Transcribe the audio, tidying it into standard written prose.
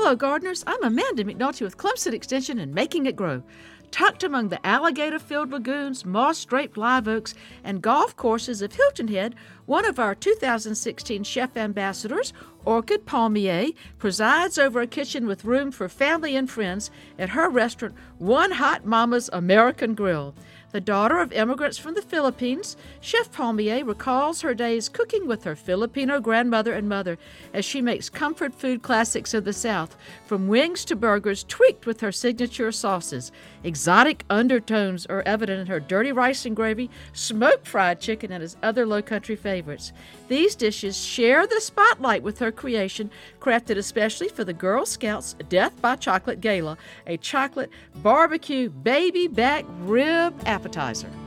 Hello, gardeners. I'm Amanda McNulty with Clemson Extension and Making It Grow. Tucked among the alligator-filled lagoons, moss-draped live oaks, and golf courses of Hilton Head, one of our 2016 chef ambassadors, Orchid Palmier, presides over a kitchen with room for family and friends at her restaurant, One Hot Mama's American Grill. The daughter of immigrants from the Philippines, Chef Palmier recalls her days cooking with her Filipino grandmother and mother as she makes comfort food classics of the South, from wings to burgers tweaked with her signature sauces. Exotic undertones are evident in her dirty rice and gravy, smoked fried chicken, and his other low-country favorites. These dishes share the spotlight with her creation, crafted especially for the Girl Scouts Death by Chocolate Gala, a chocolate barbecue baby back rib appetizer.